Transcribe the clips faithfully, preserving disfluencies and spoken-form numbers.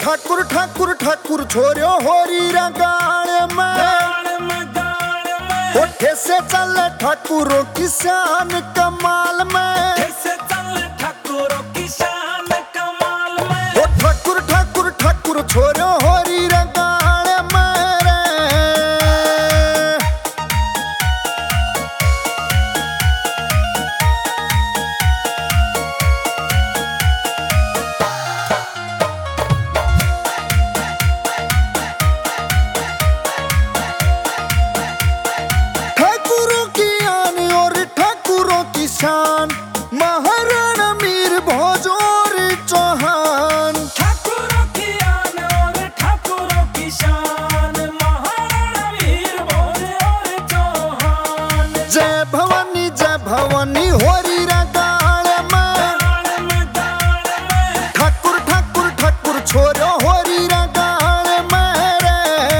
ठाकुर ठाकुर ठाकुर छोरियो होरी रा गाल में ठे से चले ठाकुरों की शान कमाल में, से चले ठाकुरों की शान कमाल में। ओ ठाकुर ठाकुर ठाकुर छोरियो होरी रा गाल में रे। शान महाराणा मीर भोज और चौहान, ठाकुरों की आन और ठाकुरों की शान महाराणा मीर भोज और चौहान। जय भवानी जय भवानी होरी रा गाल में, ठाकुर ठाकुर ठाकुर छोरो होरी रा गाल में रे।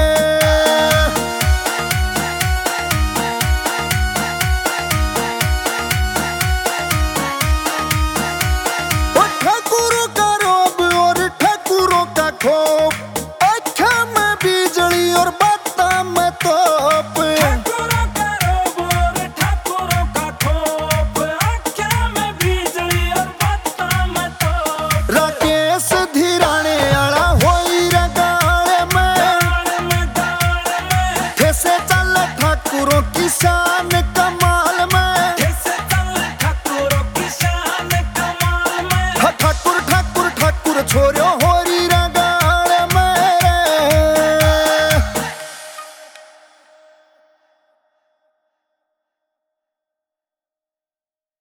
ठाकुरों का रोब और ठाकुरों का खोप, अच्छा में बिजली और बाता में तोप। ठाकुरों का रोब और ठाकुरों का खोप, अच्छा में बिजली और बाता में तोप। राकेश धीराने आला होई रा गाल में, ठे से चले ठाकुरों की शान।